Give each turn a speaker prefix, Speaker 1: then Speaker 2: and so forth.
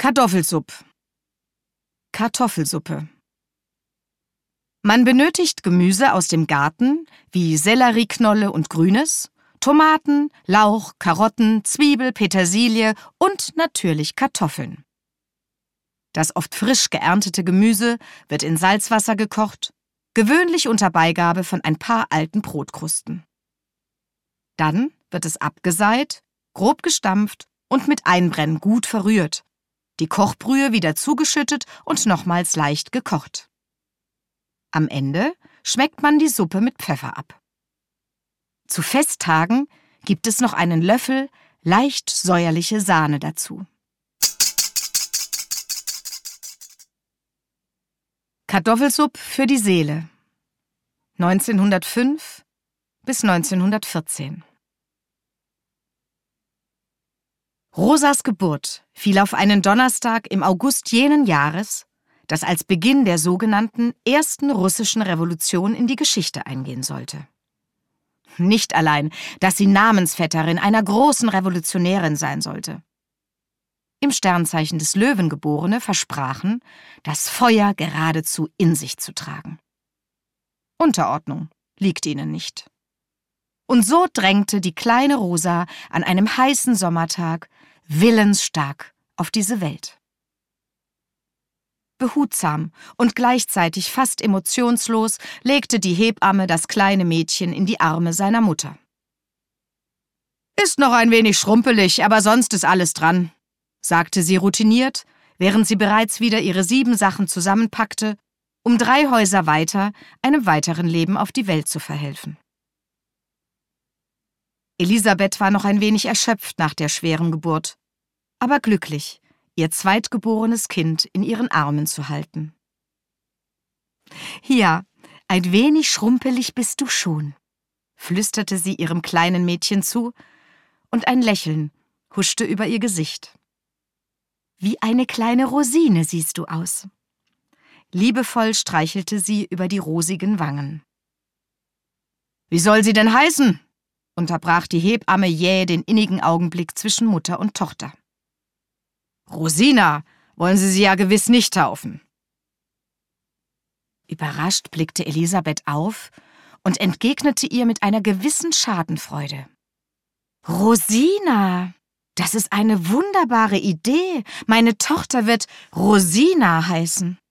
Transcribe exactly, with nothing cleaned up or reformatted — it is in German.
Speaker 1: Kartoffelsuppe. Kartoffelsuppe. Man benötigt Gemüse aus dem Garten, wie Sellerieknolle und Grünes, Tomaten, Lauch, Karotten, Zwiebel, Petersilie und natürlich Kartoffeln. Das oft frisch geerntete Gemüse wird in Salzwasser gekocht, gewöhnlich unter Beigabe von ein paar alten Brotkrusten. Dann wird es abgeseit, grob gestampft und mit Einbrennen gut verrührt, die Kochbrühe wieder zugeschüttet und nochmals leicht gekocht. Am Ende schmeckt man die Suppe mit Pfeffer ab. Zu Festtagen gibt es noch einen Löffel leicht säuerliche Sahne dazu. Kartoffelsuppe für die Seele. neunzehnhundertfünf bis neunzehnhundertvierzehn. Rosas Geburt fiel auf einen Donnerstag im August jenen Jahres, das als Beginn der sogenannten ersten russischen Revolution in die Geschichte eingehen sollte. Nicht allein, dass sie Namensvetterin einer großen Revolutionärin sein sollte. Im Sternzeichen des Löwen Geborene versprachen, das Feuer geradezu in sich zu tragen. Unterordnung liegt ihnen nicht. Und so drängte die kleine Rosa an einem heißen Sommertag willensstark auf diese Welt. Behutsam und gleichzeitig fast emotionslos legte die Hebamme das kleine Mädchen in die Arme seiner Mutter. »Ist noch ein wenig schrumpelig, aber sonst ist alles dran«, sagte sie routiniert, während sie bereits wieder ihre Siebensachen zusammenpackte, um drei Häuser weiter einem weiteren Leben auf die Welt zu verhelfen. Elisabeth war noch ein wenig erschöpft nach der schweren Geburt, aber glücklich, ihr zweitgeborenes Kind in ihren Armen zu halten. »Ja, ein wenig schrumpelig bist du schon«, flüsterte sie ihrem kleinen Mädchen zu, und ein Lächeln huschte über ihr Gesicht. »Wie eine kleine Rosine siehst du aus.« Liebevoll streichelte sie über die rosigen Wangen. »Wie soll sie denn heißen?«, unterbrach die Hebamme jäh den innigen Augenblick zwischen Mutter und Tochter. »Rosina wollen Sie sie ja gewiss nicht taufen.« Überrascht blickte Elisabeth auf und entgegnete ihr mit einer gewissen Schadenfreude. »Rosina, das ist eine wunderbare Idee. Meine Tochter wird Rosina heißen.«